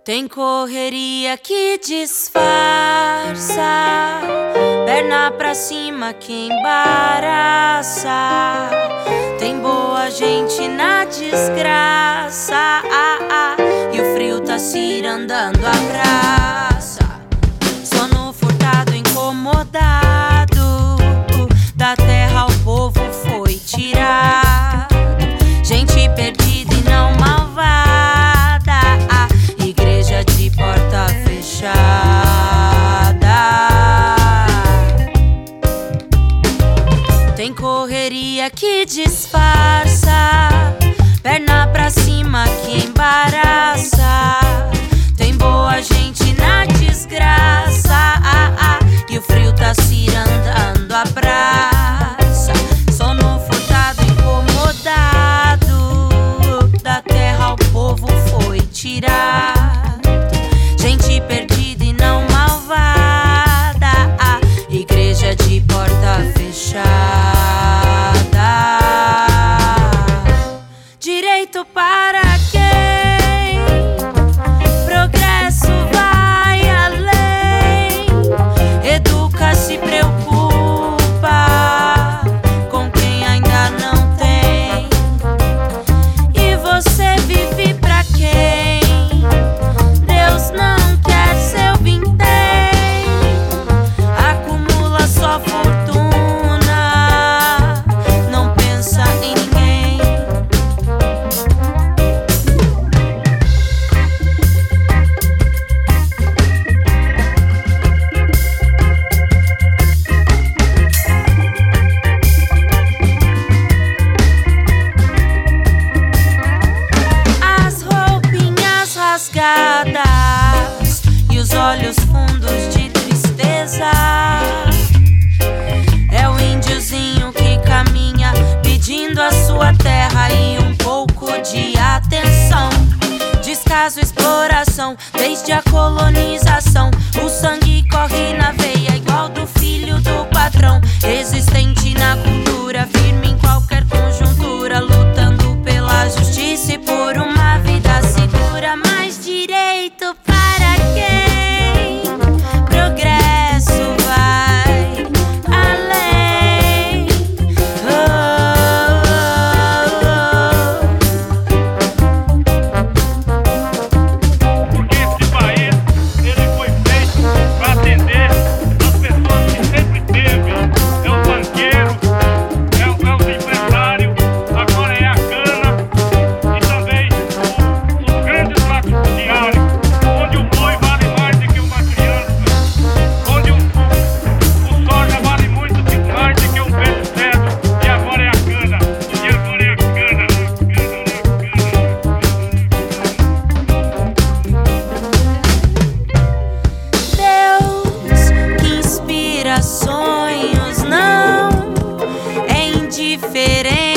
Tem correria que disfarça, perna pra cima que embaraça. Tem boa gente na desgraça, e o frio tá cirandando a praça. Sono furtado, incomodado, da terra o povo foi tirado. Gente perdida e não malvada, igreja de porta fechada. Tem correria que disfarça, perna pra cima que embaraça. Tem boa gente na desgraça, e o frio tá cirandando a praça. Sono furtado, incomodado, da terra o povo foi tirado. Gente perdida e não malvada, igreja de porta fechada. Direito para quem? Progresso vai além. Educa, se preocupa com quem ainda não tem. E você vive pra quem? Deus não quer seu vintém. Acumula só fortuna, não pensa em ninguém. As roupinhas rasgadas e os olhos fundos de tristeza. É o índiozinho que caminha pedindo a sua terra e um pouco de atenção. Descaso, exploração, desde a colonização. O sangue corre na veia igual do filho do patrão. Resistente na cultura, firme em qualquer conjuntura, lutando pela justiça e por uma vida segura. Mais direito para quem? Progresso vai além. Porque esse país, ele foi feito para atender as pessoas que sempre teve. É o banqueiro, é o empresário, agora é a cana e também os grandes latifundiários, onde o boi vale mais do que uma criança, onde o soja vale muito mais do que um peixe cedo, e agora é a cana, e agora é a cana. Deus que inspira sonhos não é indiferente.